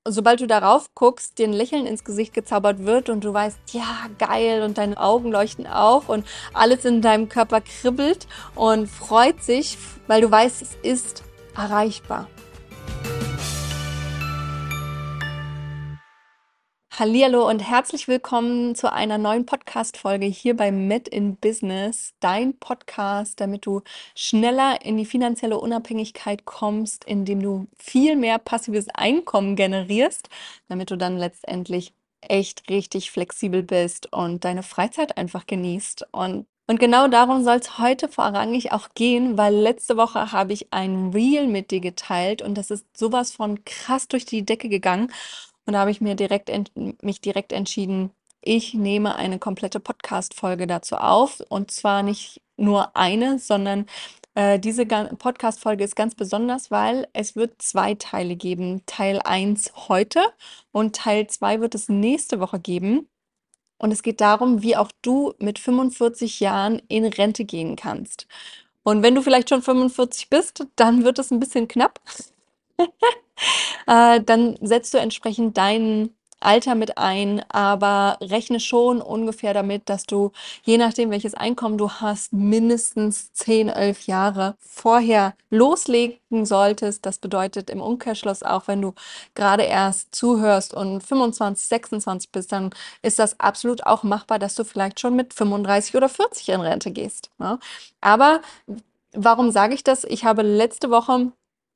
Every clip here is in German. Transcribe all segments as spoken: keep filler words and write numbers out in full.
sobald du darauf guckst, dir ein Lächeln ins Gesicht gezaubert wird und du weißt, ja, geil, und deine Augen leuchten auf und alles in deinem Körper kribbelt und freut sich, weil du weißt, es ist erreichbar. Hallihallo und herzlich willkommen zu einer neuen Podcast-Folge hier bei Met in Business, dein Podcast, damit du schneller in die finanzielle Unabhängigkeit kommst, indem du viel mehr passives Einkommen generierst, damit du dann letztendlich echt richtig flexibel bist und deine Freizeit einfach genießt. Und, und genau darum soll es heute vorrangig auch gehen, weil letzte Woche habe ich ein Reel mit dir geteilt und das ist sowas von krass durch die Decke gegangen. Und da habe ich mir direkt ent mich direkt entschieden, ich nehme eine komplette Podcast-Folge dazu auf. Und zwar nicht nur eine, sondern äh, diese gan- Podcast-Folge ist ganz besonders, weil es wird zwei Teile geben. Teil eins heute und Teil zwei wird es nächste Woche geben. Und es geht darum, wie auch du mit fünfundvierzig Jahren in Rente gehen kannst. Und wenn du vielleicht schon fünfundvierzig bist, dann wird es ein bisschen knapp. Äh, dann setzt du entsprechend dein Alter mit ein, aber rechne schon ungefähr damit, dass du, je nachdem, welches Einkommen du hast, mindestens zehn, elf Jahre vorher loslegen solltest. Das bedeutet im Umkehrschluss auch, wenn du gerade erst zuhörst und fünfundzwanzig, sechsundzwanzig bist, dann ist das absolut auch machbar, dass du vielleicht schon mit fünfunddreißig oder vierzig in Rente gehst, ne? Aber warum sage ich das? Ich habe letzte Woche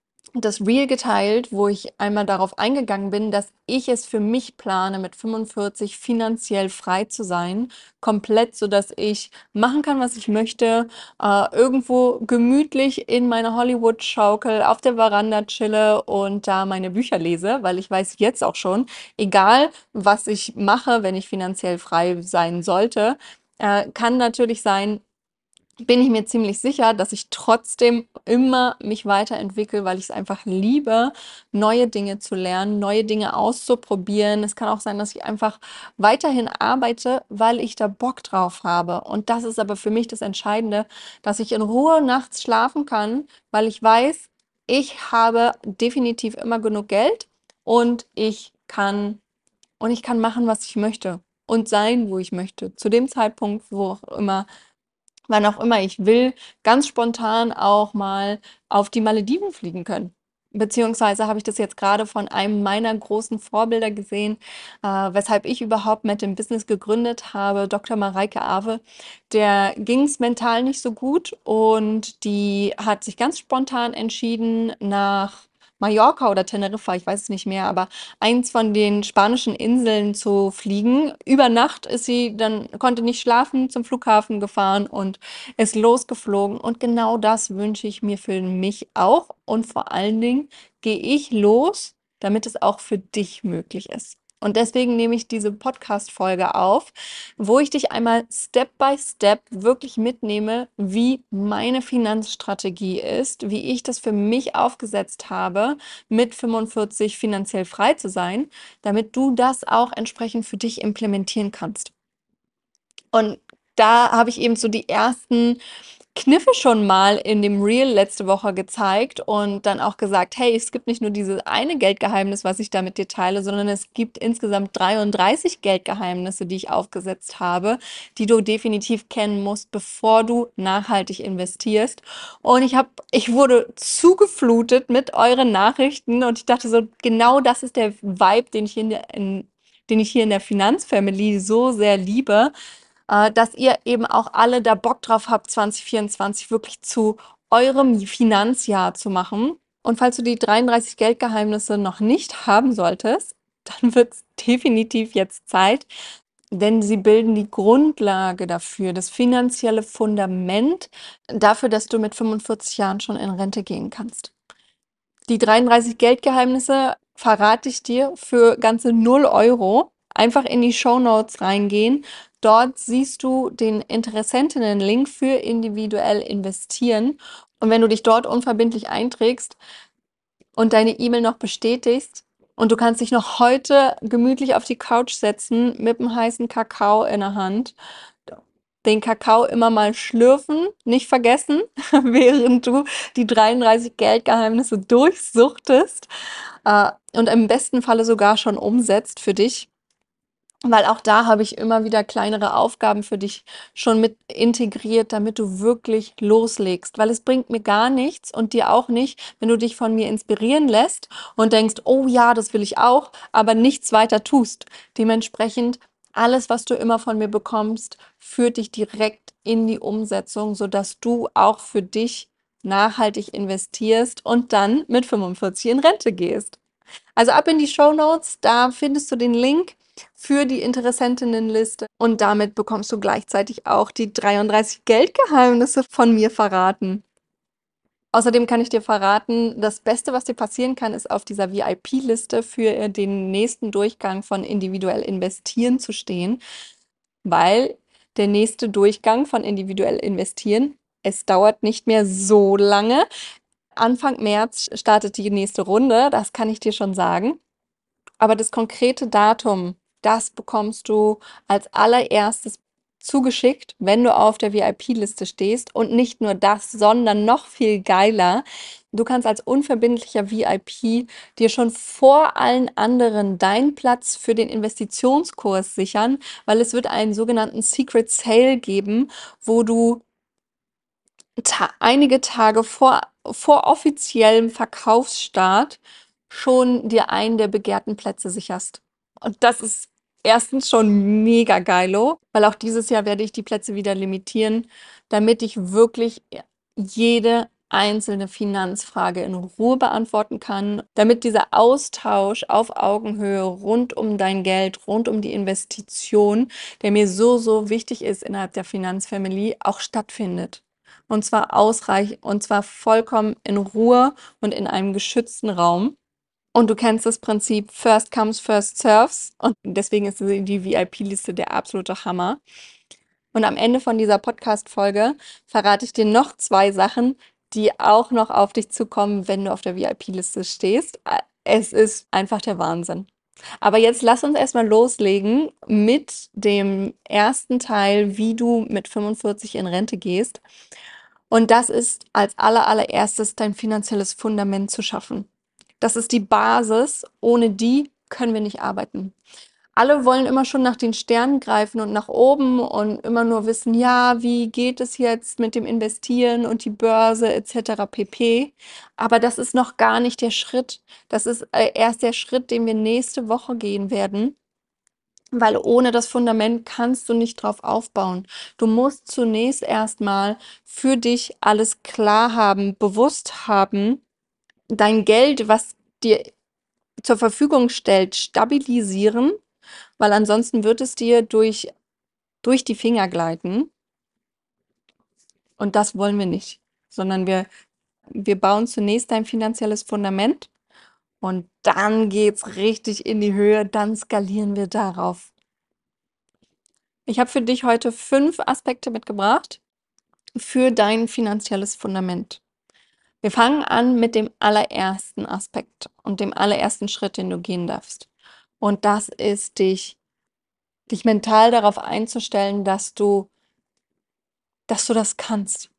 das Reel geteilt, wo ich einmal darauf eingegangen bin, dass ich es für mich plane, mit fünfundvierzig finanziell frei zu sein, komplett, so dass ich machen kann, was ich möchte, äh, irgendwo gemütlich in meiner Hollywood-Schaukel auf der Veranda chille und da meine Bücher lese, weil ich weiß jetzt auch schon, egal was ich mache, wenn ich finanziell frei sein sollte, äh, kann natürlich sein, bin ich mir ziemlich sicher, dass ich trotzdem immer mich weiterentwickle, weil ich es einfach liebe, neue Dinge zu lernen, neue Dinge auszuprobieren. Es kann auch sein, dass ich einfach weiterhin arbeite, weil ich da Bock drauf habe. Und das ist aber für mich das Entscheidende, dass ich in Ruhe nachts schlafen kann, weil ich weiß, ich habe definitiv immer genug Geld und ich kann und ich kann machen, was ich möchte und sein, wo ich möchte. Zu dem Zeitpunkt, wo auch immer wann auch immer ich will, ganz spontan auch mal auf die Malediven fliegen können. Beziehungsweise habe ich das jetzt gerade von einem meiner großen Vorbilder gesehen, äh, weshalb ich überhaupt mit dem Business gegründet habe, Doktor Mareike Awe. Der ging es mental nicht so gut und die hat sich ganz spontan entschieden, nach Mallorca oder Teneriffa, ich weiß es nicht mehr, aber eins von den spanischen Inseln zu fliegen. Über Nacht ist sie dann, konnte nicht schlafen, zum Flughafen gefahren und ist losgeflogen. Und genau das wünsche ich mir für mich auch. Und vor allen Dingen gehe ich los, damit es auch für dich möglich ist. Und deswegen nehme ich diese Podcast-Folge auf, wo ich dich einmal Step by Step wirklich mitnehme, wie meine Finanzstrategie ist, wie ich das für mich aufgesetzt habe, mit fünfundvierzig finanziell frei zu sein, damit du das auch entsprechend für dich implementieren kannst. Und da habe ich eben so die ersten Kniffe schon mal in dem Reel letzte Woche gezeigt und dann auch gesagt, hey, es gibt nicht nur dieses eine Geldgeheimnis, was ich da mit dir teile, sondern es gibt insgesamt dreiunddreißig Geldgeheimnisse, die ich aufgesetzt habe, die du definitiv kennen musst, bevor du nachhaltig investierst. Und ich habe, ich wurde zugeflutet mit euren Nachrichten und ich dachte so, genau das ist der Vibe, den ich hier in der, in, den ich hier in der Finanzfamily so sehr liebe, äh, dass ihr eben auch alle da Bock drauf habt, zwanzig vierundzwanzig wirklich zu eurem Finanzjahr zu machen. Und falls du die dreiunddreißig Geldgeheimnisse noch nicht haben solltest, dann wird es definitiv jetzt Zeit, denn sie bilden die Grundlage dafür, das finanzielle Fundament dafür, dass du mit fünfundvierzig Jahren schon in Rente gehen kannst. Die dreiunddreißig Geldgeheimnisse verrate ich dir für ganze null Euro. Einfach in die Shownotes reingehen. Dort siehst du den Interessentinnen-Link für individuell investieren. Und wenn du dich dort unverbindlich einträgst und deine E-Mail noch bestätigst und du kannst dich noch heute gemütlich auf die Couch setzen mit einem heißen Kakao in der Hand den Kakao immer mal schlürfen, nicht vergessen, während du die dreiunddreißig Geldgeheimnisse durchsuchtest äh, und im besten Falle sogar schon umsetzt für dich. Weil auch da habe ich immer wieder kleinere Aufgaben für dich schon mit integriert, damit du wirklich loslegst. Weil es bringt mir gar nichts und dir auch nicht, wenn du dich von mir inspirieren lässt und denkst, oh ja, das will ich auch, aber nichts weiter tust. Dementsprechend, alles, was du immer von mir bekommst, führt dich direkt in die Umsetzung, sodass du auch für dich nachhaltig investierst und dann mit fünfundvierzig in Rente gehst. Also ab in die Shownotes, da findest du den Link für die Interessentinnenliste und damit bekommst du gleichzeitig auch die dreiunddreißig Geldgeheimnisse von mir verraten. Außerdem kann ich dir verraten, das Beste, was dir passieren kann, ist auf dieser V I P-Liste für den nächsten Durchgang von individuell investieren zu stehen, weil der nächste Durchgang von individuell investieren, es dauert nicht mehr so lange. Anfang März startet die nächste Runde, das kann ich dir schon sagen. Aber das konkrete Datum, das bekommst du als allererstes zugeschickt, wenn du auf der V I P-Liste stehst. Und nicht nur das, sondern noch viel geiler. Du kannst als unverbindlicher V I P dir schon vor allen anderen deinen Platz für den Investitionskurs sichern, weil es wird einen sogenannten Secret Sale geben, wo du ta einige Tage vor, vor offiziellem Verkaufsstart schon dir einen der begehrten Plätze sicherst. Und das ist erstens schon mega geilo, weil auch dieses Jahr werde ich die Plätze wieder limitieren, damit ich wirklich jede einzelne Finanzfrage in Ruhe beantworten kann, damit dieser Austausch auf Augenhöhe rund um dein Geld, rund um die Investition, der mir so, so wichtig ist innerhalb der Finanzfamily, auch stattfindet. Und zwar ausreichend, und zwar vollkommen in Ruhe und in einem geschützten Raum. Und du kennst das Prinzip First comes, first serves. Und deswegen ist die V I P-Liste der absolute Hammer. Und am Ende von dieser Podcast-Folge verrate ich dir noch zwei Sachen, die auch noch auf dich zukommen, wenn du auf der V I P-Liste stehst. Es ist einfach der Wahnsinn. Aber jetzt lass uns erstmal loslegen mit dem ersten Teil, wie du mit fünfundvierzig in Rente gehst. Und das ist als aller, allererstes dein finanzielles Fundament zu schaffen. Das ist die Basis. Ohne die können wir nicht arbeiten. Alle wollen immer schon nach den Sternen greifen und nach oben und immer nur wissen, ja, wie geht es jetzt mit dem Investieren und die Börse et cetera pp. Aber das ist noch gar nicht der Schritt. Das ist äh, erst der Schritt, den wir nächste Woche gehen werden. Weil ohne das Fundament kannst du nicht drauf aufbauen. Du musst zunächst erstmal für dich alles klar haben, bewusst haben, dein Geld, was dir zur Verfügung stellt, stabilisieren, weil ansonsten wird es dir durch, durch die Finger gleiten. Und das wollen wir nicht, sondern wir, wir bauen zunächst dein finanzielles Fundament und dann geht's richtig in die Höhe, dann skalieren wir darauf. Ich habe für dich heute fünf Aspekte mitgebracht für dein finanzielles Fundament. Wir fangen an mit dem allerersten Aspekt und dem allerersten Schritt, den du gehen darfst. Und das ist dich, dich mental darauf einzustellen, dass du, dass du das kannst.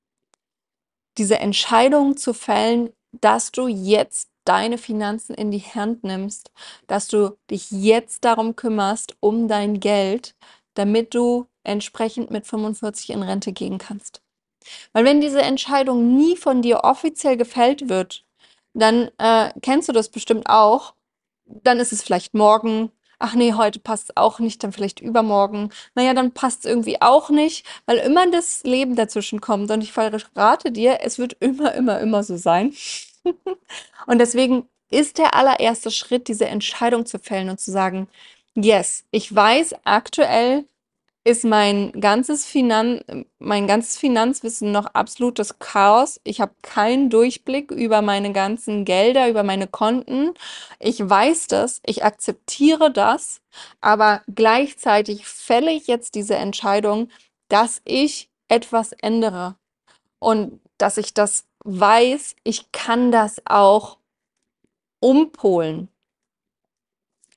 Diese Entscheidung zu fällen, dass du jetzt deine Finanzen in die Hand nimmst, dass du dich jetzt darum kümmerst, um dein Geld, damit du entsprechend mit fünfundvierzig in Rente gehen kannst. Weil wenn diese Entscheidung nie von dir offiziell gefällt wird, dann äh, kennst du das bestimmt auch, dann ist es vielleicht morgen, ach nee, heute passt es auch nicht, dann vielleicht übermorgen, naja, dann passt es irgendwie auch nicht, weil immer das Leben dazwischen kommt und ich verrate dir, es wird immer, immer, immer so sein. Und deswegen ist der allererste Schritt, diese Entscheidung zu fällen und zu sagen, yes, ich weiß, aktuell ist mein ganzes Finan mein ganzes Finanzwissen noch absolutes Chaos. Ich habe keinen Durchblick über meine ganzen Gelder, über meine Konten. Ich weiß das, ich akzeptiere das, aber gleichzeitig fälle ich jetzt diese Entscheidung, dass ich etwas ändere und dass ich das weiß, ich kann das auch umpolen.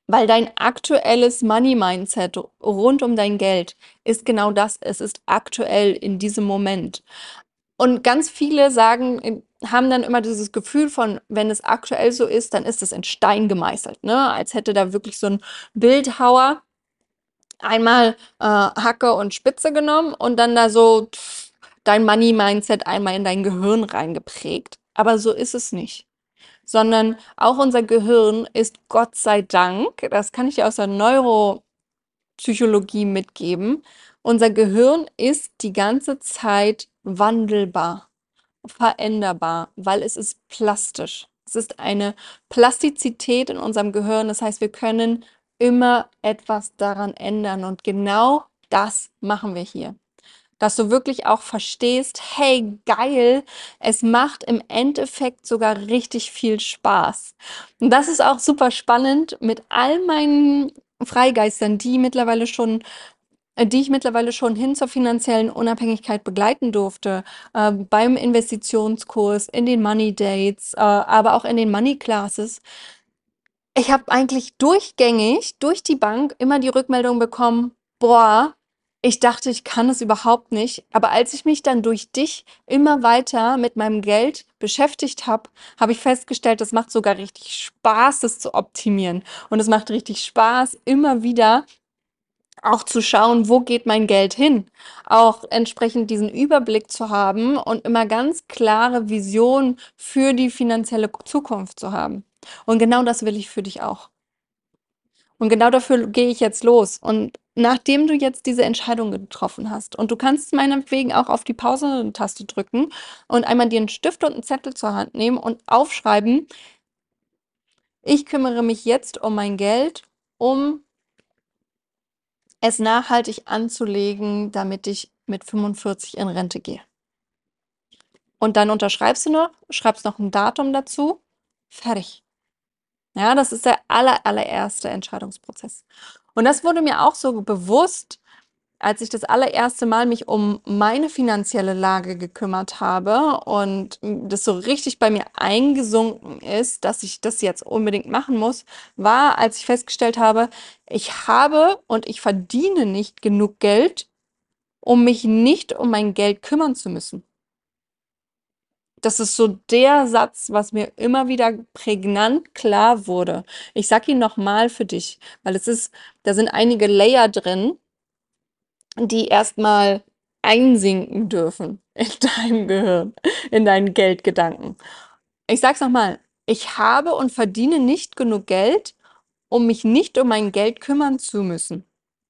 Weil dein aktuelles Money-Mindset rund um dein Geld ist genau das. Es ist aktuell in diesem Moment. Und ganz viele sagen, haben dann immer dieses Gefühl von, wenn es aktuell so ist, dann ist es in Stein gemeißelt, ne? Als hätte da wirklich so ein Bildhauer einmal äh, Hacke und Spitze genommen und dann da so pff, dein Money-Mindset einmal in dein Gehirn reingeprägt. Aber so ist es nicht. Sondern auch unser Gehirn ist Gott sei Dank, das kann ich dir aus der Neuropsychologie mitgeben, unser Gehirn ist die ganze Zeit wandelbar, veränderbar, weil es ist plastisch. Es ist eine Plastizität in unserem Gehirn. Das heißt, wir können immer etwas daran ändern. Und genau das machen wir hier. Dass du wirklich auch verstehst, hey, geil, es macht im Endeffekt sogar richtig viel Spaß. Und das ist auch super spannend mit all meinen Freigeistern, die mittlerweile schon äh, die ich mittlerweile schon hin zur finanziellen Unabhängigkeit begleiten durfte, äh, beim Investitionskurs, in den Money Dates, äh, aber auch in den Money Classes. Ich habe eigentlich durchgängig, durch die Bank immer die Rückmeldung bekommen, boah, ich dachte, ich kann es überhaupt nicht. Aber als ich mich dann durch dich immer weiter mit meinem Geld beschäftigt habe, habe ich festgestellt, es macht sogar richtig Spaß, es zu optimieren. Und es macht richtig Spaß, immer wieder auch zu schauen, wo geht mein Geld hin? Auch entsprechend diesen Überblick zu haben und immer ganz klare Visionen für die finanzielle Zukunft zu haben. Und genau das will ich für dich auch. Und genau dafür gehe ich jetzt los. Und nachdem du jetzt diese Entscheidung getroffen hast, und du kannst meinetwegen auch auf die Pause-Taste drücken und einmal dir einen Stift und einen Zettel zur Hand nehmen und aufschreiben, ich kümmere mich jetzt um mein Geld, um es nachhaltig anzulegen, damit ich mit fünfundvierzig in Rente gehe. Und dann unterschreibst du noch, schreibst noch ein Datum dazu, fertig. Ja, das ist der aller, allererste Entscheidungsprozess. Und das wurde mir auch so bewusst, als ich das allererste Mal mich um meine finanzielle Lage gekümmert habe und das so richtig bei mir eingesunken ist, dass ich das jetzt unbedingt machen muss, war, als ich festgestellt habe, ich habe und ich verdiene nicht genug Geld, um mich nicht um mein Geld kümmern zu müssen. Das ist so der Satz, was mir immer wieder prägnant klar wurde. Ich sag ihn nochmal für dich, weil es ist, da sind einige Layer drin, die erstmal einsinken dürfen in deinem Gehirn, in deinen Geldgedanken. Ich sag's nochmal. Ich habe und verdiene nicht genug Geld, um mich nicht um mein Geld kümmern zu müssen.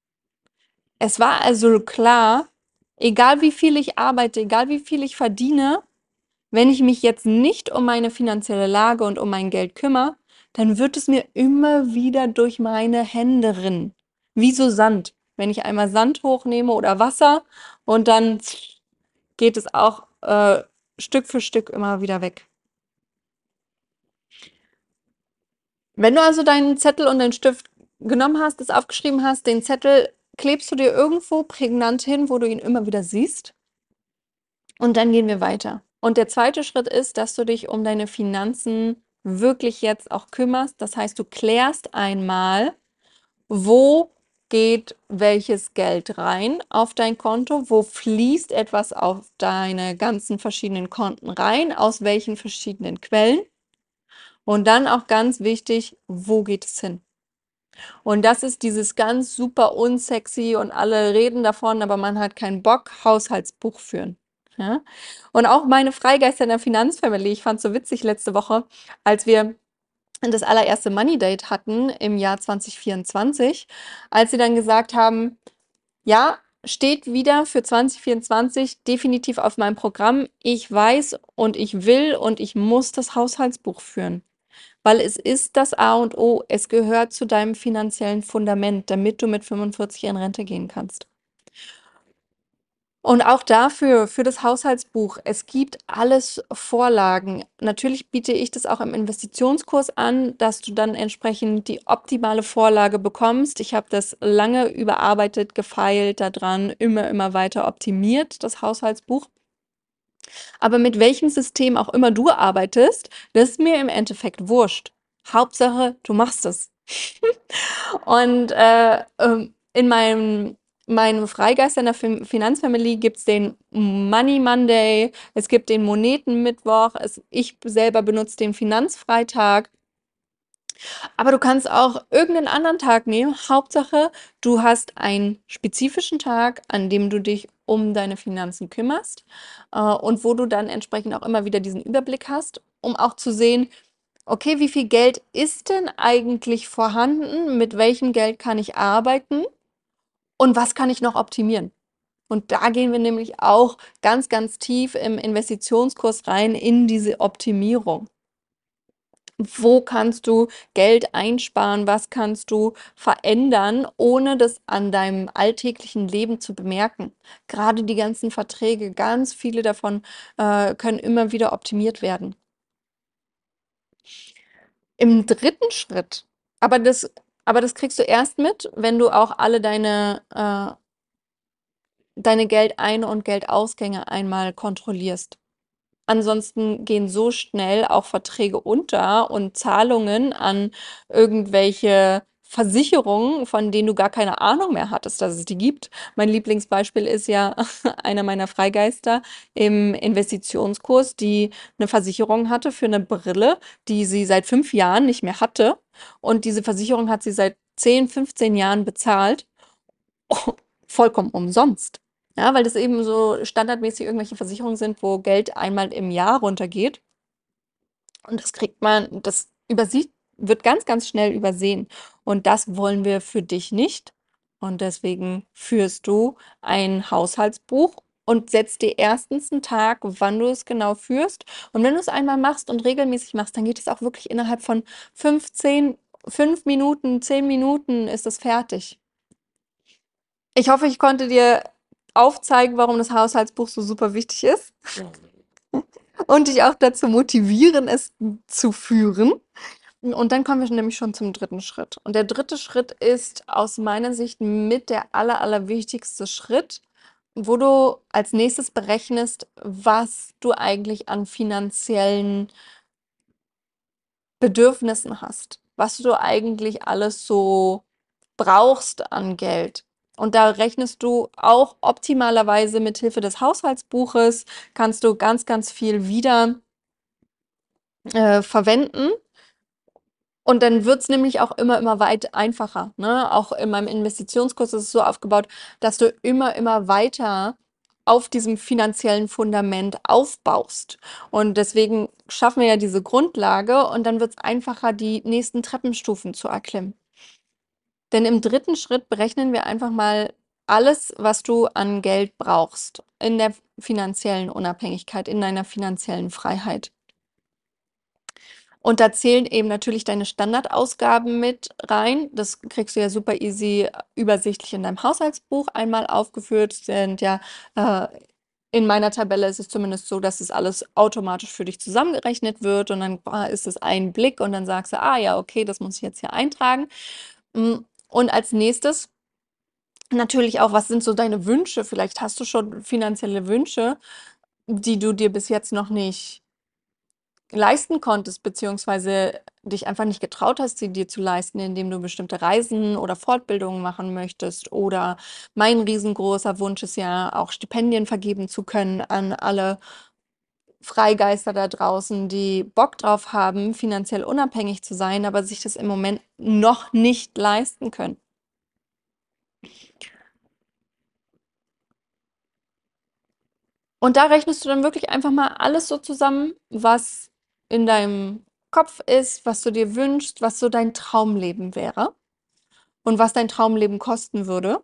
Es war also klar, egal wie viel ich arbeite, egal wie viel ich verdiene, wenn ich mich jetzt nicht um meine finanzielle Lage und um mein Geld kümmere, dann wird es mir immer wieder durch meine Hände rinnen. Wie so Sand. Wenn ich einmal Sand hochnehme oder Wasser und dann geht es auch äh, Stück für Stück immer wieder weg. Wenn du also deinen Zettel und den Stift genommen hast, das aufgeschrieben hast, den Zettel klebst du dir irgendwo prägnant hin, wo du ihn immer wieder siehst. Und dann gehen wir weiter. Und der zweite Schritt ist, dass du dich um deine Finanzen wirklich jetzt auch kümmerst. Das heißt, du klärst einmal, wo geht welches Geld rein auf dein Konto, wo fließt etwas auf deine ganzen verschiedenen Konten rein, aus welchen verschiedenen Quellen. Und dann auch ganz wichtig, wo geht es hin? Und das ist dieses ganz super unsexy und alle reden davon, aber man hat keinen Bock, Haushaltsbuch führen. Ja? Und auch meine Freigeister in der Finanzfamily, ich fand es so witzig letzte Woche, als wir das allererste Money Date hatten im Jahr zwanzig vierundzwanzig, als sie dann gesagt haben, ja, steht wieder für zwanzig vierundzwanzig definitiv auf meinem Programm. Ich weiß und ich will und ich muss das Haushaltsbuch führen. Weil es ist das A und O. Es gehört zu deinem finanziellen Fundament, damit du mit fünfundvierzig in Rente gehen kannst. Und auch dafür, für das Haushaltsbuch, es gibt alles Vorlagen. Natürlich biete ich das auch im Investitionskurs an, dass du dann entsprechend die optimale Vorlage bekommst. Ich habe das lange überarbeitet, gefeilt daran, immer, immer weiter optimiert, das Haushaltsbuch. Aber mit welchem System auch immer du arbeitest, das ist mir im Endeffekt wurscht. Hauptsache, du machst es. Und äh, ähm, in meinem, meinem Freigeist in der Fin- Finanzfamily gibt es den Money Monday, es gibt den Monetenmittwoch, es, ich selber benutze den Finanzfreitag. Aber du kannst auch irgendeinen anderen Tag nehmen. Hauptsache, du hast einen spezifischen Tag, an dem du dich um deine Finanzen kümmerst, äh, und wo du dann entsprechend auch immer wieder diesen Überblick hast, um auch zu sehen, okay, wie viel Geld ist denn eigentlich vorhanden? Mit welchem Geld kann ich arbeiten? Und was kann ich noch optimieren? Und da gehen wir nämlich auch ganz, ganz tief im Investitionskurs rein in diese Optimierung. Wo kannst du Geld einsparen? Was kannst du verändern, ohne das an deinem alltäglichen Leben zu bemerken? Gerade die ganzen Verträge, ganz viele davon äh, können immer wieder optimiert werden. Im dritten Schritt, aber das, aber das kriegst du erst mit, wenn du auch alle deine, äh, deine Geldein- und Geldausgänge einmal kontrollierst. Ansonsten gehen so schnell auch Verträge unter und Zahlungen an irgendwelche Versicherungen, von denen du gar keine Ahnung mehr hattest, dass es die gibt. Mein Lieblingsbeispiel ist ja einer meiner Freigeister im Investitionskurs, die eine Versicherung hatte für eine Brille, die sie seit fünf Jahren nicht mehr hatte. Und diese Versicherung hat sie seit zehn, fünfzehn Jahren bezahlt, vollkommen umsonst. Ja, weil das eben so standardmäßig irgendwelche Versicherungen sind, wo Geld einmal im Jahr runtergeht. Und das kriegt man, das übersieht, wird ganz, ganz schnell übersehen. Und das wollen wir für dich nicht. Und deswegen führst du ein Haushaltsbuch und setzt dir erstens einen Tag, wann du es genau führst. Und wenn du es einmal machst und regelmäßig machst, dann geht es auch wirklich innerhalb von fünfzehn, fünf Minuten, zehn Minuten ist es fertig. Ich hoffe, ich konnte dir aufzeigen, warum das Haushaltsbuch so super wichtig ist und dich auch dazu motivieren, es zu führen. Und dann kommen wir nämlich schon zum dritten Schritt. Und der dritte Schritt ist aus meiner Sicht mit der aller, allerwichtigste Schritt, wo du als nächstes berechnest, was du eigentlich an finanziellen Bedürfnissen hast, was du eigentlich alles so brauchst an Geld. Und da rechnest du auch optimalerweise mit Hilfe des Haushaltsbuches, kannst du ganz, ganz viel wieder äh, verwenden. Und dann wird es nämlich auch immer, immer weit einfacher. Ne? Auch in meinem Investitionskurs ist es so aufgebaut, dass du immer, immer weiter auf diesem finanziellen Fundament aufbaust. Und deswegen schaffen wir ja diese Grundlage und dann wird es einfacher, die nächsten Treppenstufen zu erklimmen. Denn im dritten Schritt berechnen wir einfach mal alles, was du an Geld brauchst in der finanziellen Unabhängigkeit, in deiner finanziellen Freiheit. Und da zählen eben natürlich deine Standardausgaben mit rein. Das kriegst du ja super easy übersichtlich in deinem Haushaltsbuch einmal aufgeführt. Sind ja äh, in meiner Tabelle ist es zumindest so, dass es alles automatisch für dich zusammengerechnet wird und dann äh, ist es ein Blick und dann sagst du, ah ja, okay, das muss ich jetzt hier eintragen. Mm, Und als nächstes natürlich auch, was sind so deine Wünsche? Vielleicht hast du schon finanzielle Wünsche, die du dir bis jetzt noch nicht leisten konntest, beziehungsweise dich einfach nicht getraut hast, sie dir zu leisten, indem du bestimmte Reisen oder Fortbildungen machen möchtest. Oder mein riesengroßer Wunsch ist ja auch Stipendien vergeben zu können an alle Freigeister da draußen, die Bock drauf haben, finanziell unabhängig zu sein, aber sich das im Moment noch nicht leisten können. Und da rechnest du dann wirklich einfach mal alles so zusammen, was in deinem Kopf ist, was du dir wünschst, was so dein Traumleben wäre und was dein Traumleben kosten würde,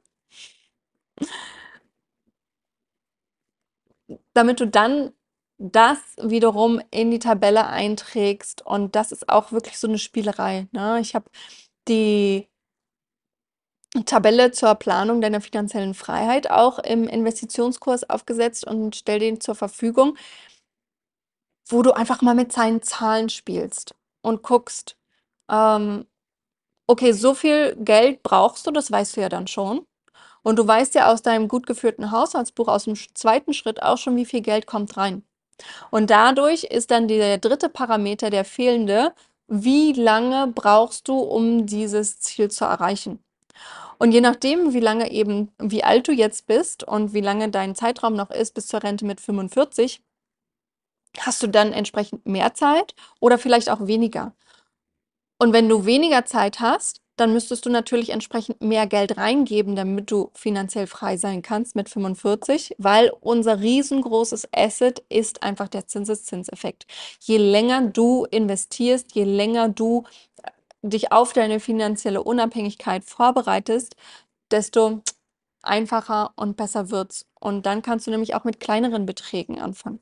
damit du dann das wiederum in die Tabelle einträgst. Und das ist auch wirklich so eine Spielerei, ne? Ich habe die Tabelle zur Planung deiner finanziellen Freiheit auch im Investitionskurs aufgesetzt und stelle den zur Verfügung, wo du einfach mal mit seinen Zahlen spielst und guckst, ähm, okay, so viel Geld brauchst du, das weißt du ja dann schon. Und du weißt ja aus deinem gut geführten Haushaltsbuch, aus dem sch- zweiten Schritt auch schon, wie viel Geld kommt rein. Und dadurch ist dann der dritte Parameter, der fehlende, wie lange brauchst du, um dieses Ziel zu erreichen? Und je nachdem, wie lange eben, wie alt du jetzt bist und wie lange dein Zeitraum noch ist bis zur Rente mit fünfundvierzig, hast du dann entsprechend mehr Zeit oder vielleicht auch weniger. Und wenn du weniger Zeit hast, dann müsstest du natürlich entsprechend mehr Geld reingeben, damit du finanziell frei sein kannst mit fünfundvierzig, weil unser riesengroßes Asset ist einfach der Zinseszinseffekt. Je länger du investierst, je länger du dich auf deine finanzielle Unabhängigkeit vorbereitest, desto einfacher und besser wird's. Und dann kannst du nämlich auch mit kleineren Beträgen anfangen.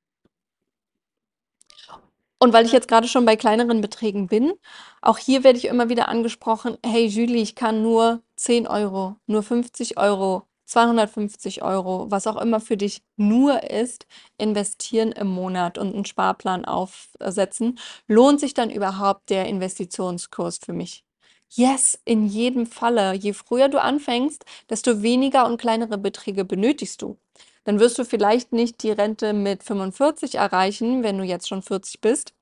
Und weil ich jetzt gerade schon bei kleineren Beträgen bin, auch hier werde ich immer wieder angesprochen, hey Julie, ich kann nur zehn Euro, nur fünfzig Euro, zweihundertfünfzig Euro, was auch immer für dich nur ist, investieren im Monat und einen Sparplan aufsetzen. Lohnt sich dann überhaupt der Investitionskurs für mich? Yes, in jedem Falle. Je früher du anfängst, desto weniger und kleinere Beträge benötigst du. Dann wirst du vielleicht nicht die Rente mit fünfundvierzig erreichen, wenn du jetzt schon vierzig bist,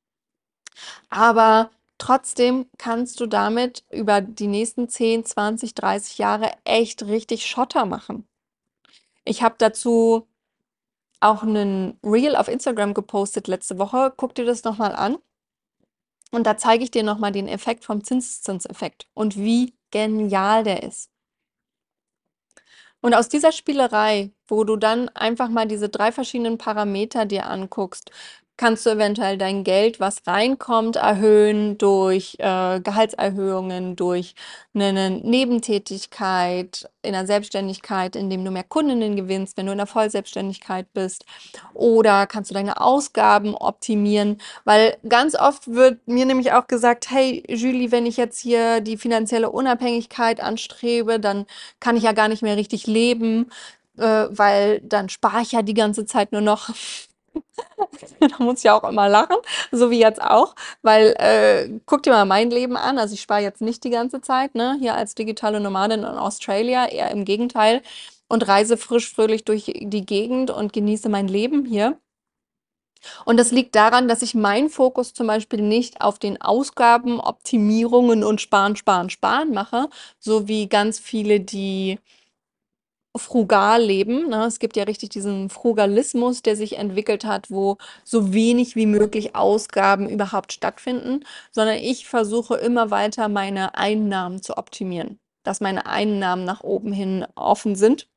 aber trotzdem kannst du damit über die nächsten zehn, zwanzig, dreißig Jahre echt richtig Schotter machen. Ich habe dazu auch einen Reel auf Instagram gepostet letzte Woche. Guck dir das nochmal an. Und da zeige ich dir nochmal den Effekt vom Zinseszinseffekt und wie genial der ist. Und aus dieser Spielerei, wo du dann einfach mal diese drei verschiedenen Parameter dir anguckst, kannst du eventuell dein Geld, was reinkommt, erhöhen durch äh, Gehaltserhöhungen, durch eine, eine Nebentätigkeit in der Selbstständigkeit, indem du mehr Kundinnen gewinnst, wenn du in der Vollselbstständigkeit bist. Oder kannst du deine Ausgaben optimieren, weil ganz oft wird mir nämlich auch gesagt, hey Julie, wenn ich jetzt hier die finanzielle Unabhängigkeit anstrebe, dann kann ich ja gar nicht mehr richtig leben, äh, weil dann spare ich ja die ganze Zeit nur noch. Da muss ich ja auch immer lachen, so wie jetzt auch, weil äh, guck dir mal mein Leben an. Also ich spare jetzt nicht die ganze Zeit, ne, hier als digitale Nomadin in Australia, eher im Gegenteil und reise frisch fröhlich durch die Gegend und genieße mein Leben hier. Und das liegt daran, dass ich meinen Fokus zum Beispiel nicht auf den Ausgaben, Optimierungen und Sparen, Sparen, Sparen mache, so wie ganz viele, die frugal leben. Ne? Es gibt ja richtig diesen Frugalismus, der sich entwickelt hat, wo so wenig wie möglich Ausgaben überhaupt stattfinden, sondern ich versuche immer weiter meine Einnahmen zu optimieren, dass meine Einnahmen nach oben hin offen sind.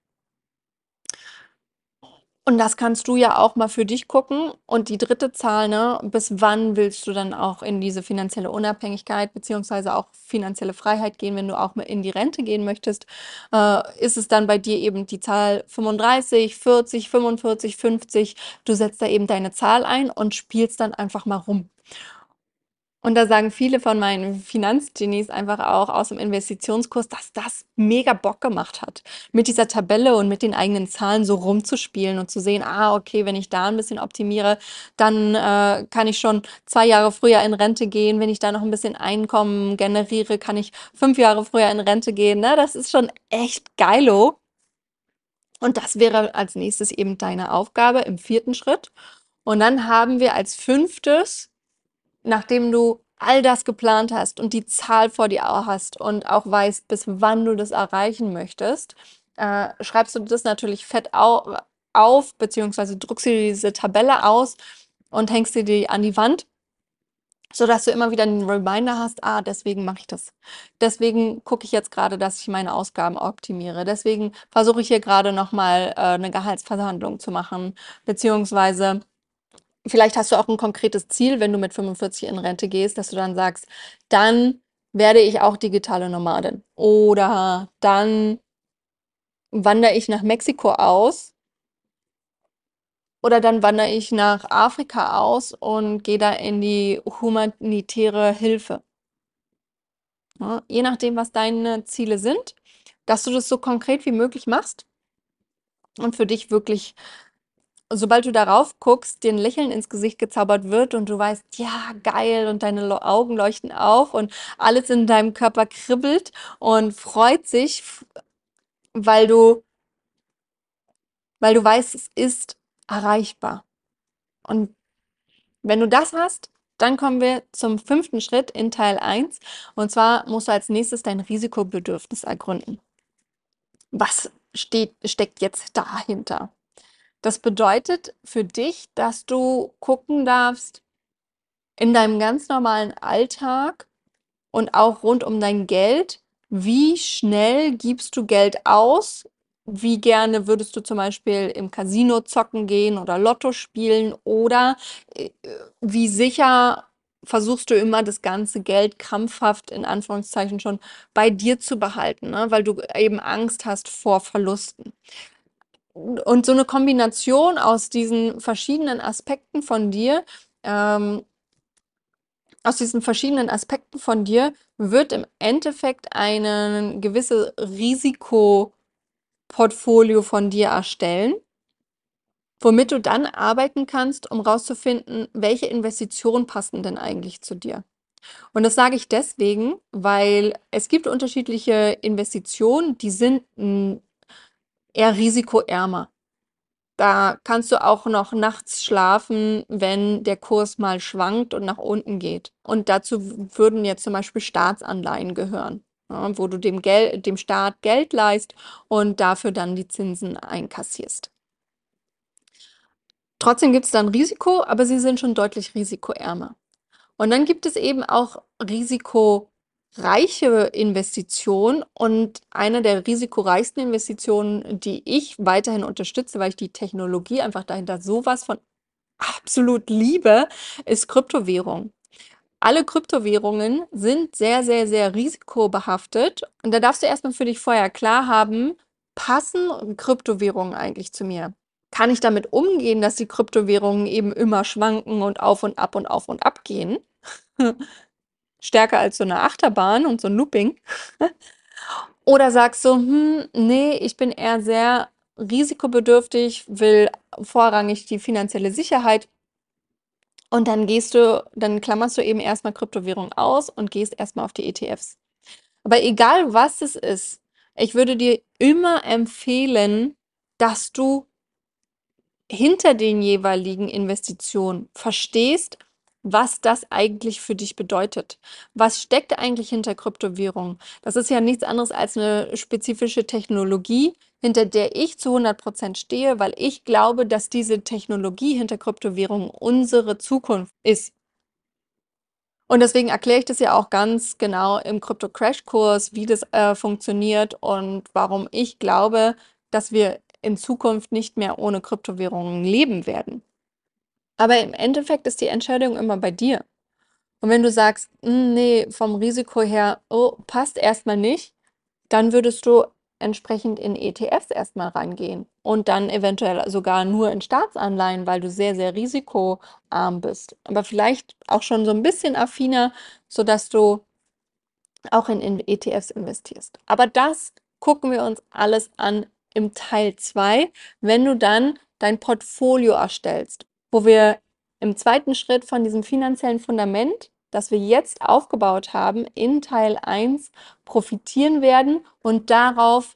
Und das kannst du ja auch mal für dich gucken. Und die dritte Zahl, ne, bis wann willst du dann auch in diese finanzielle Unabhängigkeit beziehungsweise auch finanzielle Freiheit gehen, wenn du auch mal in die Rente gehen möchtest? Äh, ist es dann bei dir eben die Zahl fünfunddreißig, vierzig, fünfundvierzig, fünfzig? Du setzt da eben deine Zahl ein und spielst dann einfach mal rum. Und da sagen viele von meinen Finanzgenies einfach auch aus dem Investitionskurs, dass das mega Bock gemacht hat, mit dieser Tabelle und mit den eigenen Zahlen so rumzuspielen und zu sehen, ah, okay, wenn ich da ein bisschen optimiere, dann äh, kann ich schon zwei Jahre früher in Rente gehen. Wenn ich da noch ein bisschen Einkommen generiere, kann ich fünf Jahre früher in Rente gehen. Ne? Das ist schon echt geilo. Und das wäre als nächstes eben deine Aufgabe im vierten Schritt. Und dann haben wir als fünftes, nachdem du all das geplant hast und die Zahl vor dir hast und auch weißt, bis wann du das erreichen möchtest, äh, schreibst du das natürlich fett au auf, beziehungsweise druckst dir diese Tabelle aus und hängst dir die an die Wand, sodass du immer wieder einen Reminder hast, ah, deswegen mache ich das. Deswegen gucke ich jetzt gerade, dass ich meine Ausgaben optimiere. Deswegen versuche ich hier gerade nochmal äh, eine Gehaltsverhandlung zu machen, beziehungsweise vielleicht hast du auch ein konkretes Ziel, wenn du mit fünfundvierzig in Rente gehst, dass du dann sagst, dann werde ich auch digitale Nomadin. Oder dann wandere ich nach Mexiko aus. Oder dann wandere ich nach Afrika aus und gehe da in die humanitäre Hilfe. Ja, je nachdem, was deine Ziele sind, dass du das so konkret wie möglich machst und für dich wirklich, sobald du darauf guckst, dir ein Lächeln ins Gesicht gezaubert wird und du weißt, ja, geil, und deine Lo- Augen leuchten auf und alles in deinem Körper kribbelt und freut sich, f- weil du, weil du weißt, es ist erreichbar. Und wenn du das hast, Dann kommen wir zum fünften Schritt in Teil eins. Und zwar musst du als nächstes dein Risikobedürfnis ergründen. Was steht, steckt jetzt dahinter? Das bedeutet für dich, dass du gucken darfst in deinem ganz normalen Alltag und auch rund um dein Geld, wie schnell gibst du Geld aus? Wie gerne würdest du zum Beispiel im Casino zocken gehen oder Lotto spielen? Oder äh, wie sicher versuchst du immer das ganze Geld krampfhaft in Anführungszeichen schon bei dir zu behalten, ne? Weil du eben Angst hast vor Verlusten. Und so eine Kombination aus diesen verschiedenen Aspekten von dir, ähm, aus diesen verschiedenen Aspekten von dir wird im Endeffekt ein gewisses Risikoportfolio von dir erstellen, womit du dann arbeiten kannst, um rauszufinden, welche Investitionen passen denn eigentlich zu dir. Und das sage ich deswegen, weil es gibt unterschiedliche Investitionen, die sind mm, eher risikoärmer. Da kannst du auch noch nachts schlafen, wenn der Kurs mal schwankt und nach unten geht. Und dazu w- würden jetzt zum Beispiel Staatsanleihen gehören, ja, wo du dem Gel dem Staat Geld leihst und dafür dann die Zinsen einkassierst. Trotzdem gibt es dann Risiko, aber sie sind schon deutlich risikoärmer. Und dann gibt es eben auch risikoreiche Investitionen. Und eine der risikoreichsten Investitionen, die ich weiterhin unterstütze, weil ich die Technologie einfach dahinter sowas von absolut liebe, ist Kryptowährung. Alle Kryptowährungen sind sehr, sehr, sehr risikobehaftet. Und da darfst du erstmal für dich vorher klar haben, passen Kryptowährungen eigentlich zu mir? Kann ich damit umgehen, dass die Kryptowährungen eben immer schwanken und auf und ab und auf und ab gehen? Stärker als so eine Achterbahn und so ein Looping. Oder sagst du, hm, nee, ich bin eher sehr risikobedürftig, will vorrangig die finanzielle Sicherheit. Und dann gehst du, dann klammerst du eben erstmal Kryptowährung aus und gehst erstmal auf die E T Fs. Aber egal was es ist, ich würde dir immer empfehlen, dass du hinter den jeweiligen Investitionen verstehst, was das eigentlich für dich bedeutet. Was steckt eigentlich hinter Kryptowährungen? Das ist ja nichts anderes als eine spezifische Technologie, hinter der ich zu hundert Prozent stehe, weil ich glaube, dass diese Technologie hinter Kryptowährungen unsere Zukunft ist. Und deswegen erkläre ich das ja auch ganz genau im Krypto-Crash-Kurs, wie das äh, funktioniert und warum ich glaube, dass wir in Zukunft nicht mehr ohne Kryptowährungen leben werden. Aber im Endeffekt ist die Entscheidung immer bei dir. Und wenn du sagst, "Hm, nee, vom Risiko her, oh, passt erstmal nicht, dann würdest du entsprechend in E T Fs erstmal reingehen und dann eventuell sogar nur in Staatsanleihen, weil du sehr, sehr risikoarm bist. Aber vielleicht auch schon so ein bisschen affiner, sodass du auch in, in E T Fs investierst. Aber das gucken wir uns alles an im Teil zwei, wenn du dann dein Portfolio erstellst, wo wir im zweiten Schritt von diesem finanziellen Fundament, das wir jetzt aufgebaut haben, in Teil eins profitieren werden und darauf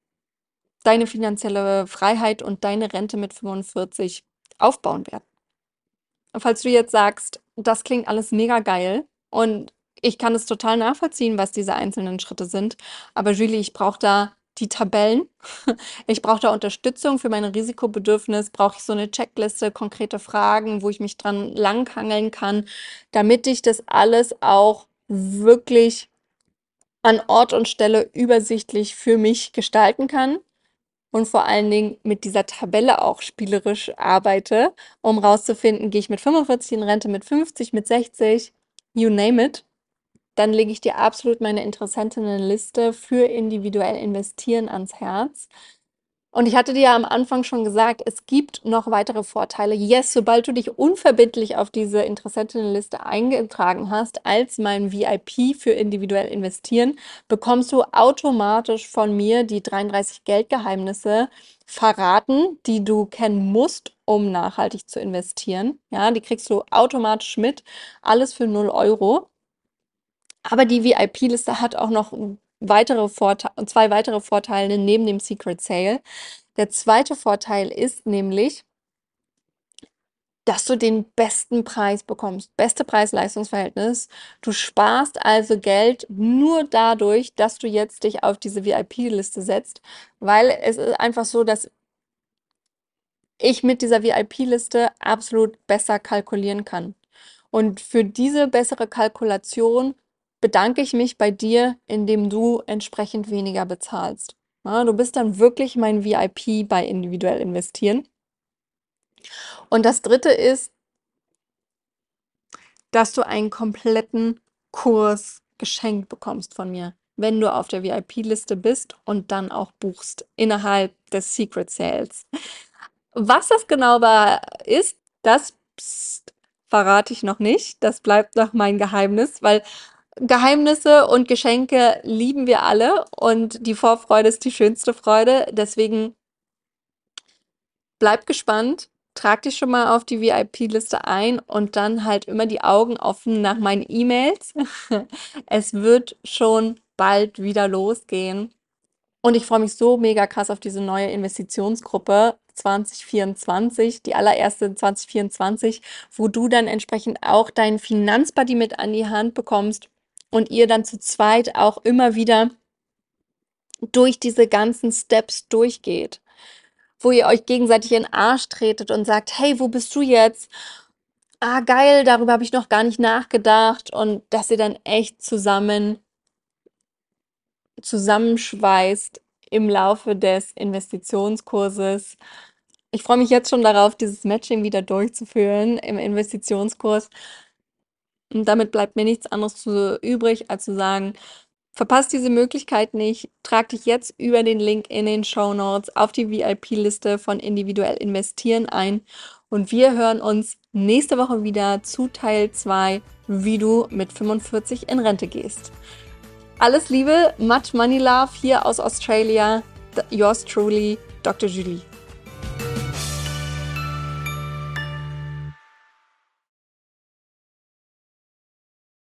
deine finanzielle Freiheit und deine Rente mit fünfundvierzig aufbauen werden. Falls du jetzt sagst, das klingt alles mega geil und ich kann es total nachvollziehen, was diese einzelnen Schritte sind, aber Julie, ich brauche da die Tabellen, ich brauche da Unterstützung für mein Risikobedürfnis, brauche ich so eine Checkliste, konkrete Fragen, wo ich mich dran langhangeln kann, damit ich das alles auch wirklich an Ort und Stelle übersichtlich für mich gestalten kann und vor allen Dingen mit dieser Tabelle auch spielerisch arbeite, um rauszufinden, gehe ich mit fünfundvierzig in Rente, mit fünfzig, mit sechzig, you name it. Dann lege ich dir absolut meine Interessentinnenliste für individuell investieren ans Herz. Und ich hatte dir ja am Anfang schon gesagt, es gibt noch weitere Vorteile. Yes, sobald du dich unverbindlich auf diese Interessentinnenliste eingetragen hast, als mein V I P für individuell investieren, bekommst du automatisch von mir die dreiunddreißig Geldgeheimnisse verraten, die du kennen musst, um nachhaltig zu investieren. Ja, die kriegst du automatisch mit. Alles für null Euro. Aber die V I P-Liste hat auch noch weitere Vorte zwei weitere Vorteile neben dem Secret Sale. Der zweite Vorteil ist nämlich, dass du den besten Preis bekommst. Beste Preis-Leistungs-Verhältnis. Du sparst also Geld nur dadurch, dass du jetzt dich auf diese V I P-Liste setzt, weil es ist einfach so, dass ich mit dieser V I P-Liste absolut besser kalkulieren kann. Und für diese bessere Kalkulation bedanke ich mich bei dir, indem du entsprechend weniger bezahlst. Ja, du bist dann wirklich mein V I P bei individuell investieren. Und das dritte ist, dass du einen kompletten Kurs geschenkt bekommst von mir, wenn du auf der V I P-Liste bist und dann auch buchst innerhalb des Secret Sales. Was das genau war, ist, das pst, verrate ich noch nicht. Das bleibt noch mein Geheimnis, weil Geheimnisse und Geschenke lieben wir alle und die Vorfreude ist die schönste Freude. Deswegen bleib gespannt, trag dich schon mal auf die V I P-Liste ein und dann halt immer die Augen offen nach meinen E-Mails. Es wird schon bald wieder losgehen. Und ich freue mich so mega krass auf diese neue Investitionsgruppe zwanzig vierundzwanzig, die allererste zwanzig vierundzwanzig, wo du dann entsprechend auch deinen Finanzbuddy mit an die Hand bekommst und ihr dann zu zweit auch immer wieder durch diese ganzen Steps durchgeht, wo ihr euch gegenseitig in den Arsch tretet und sagt, hey, wo bist du jetzt? Ah, geil, darüber habe ich noch gar nicht nachgedacht und dass ihr dann echt zusammen zusammenschweißt im Laufe des Investitionskurses. Ich freue mich jetzt schon darauf, dieses Matching wieder durchzuführen im Investitionskurs. Und damit bleibt mir nichts anderes zu, übrig, als zu sagen, verpasst diese Möglichkeit nicht, trag dich jetzt über den Link in den Shownotes auf die V I P-Liste von Individuell Investieren ein und wir hören uns nächste Woche wieder zu Teil zwei, wie du mit fünfundvierzig in Rente gehst. Alles Liebe, much money love hier aus Australia, yours truly, Doktor Julie.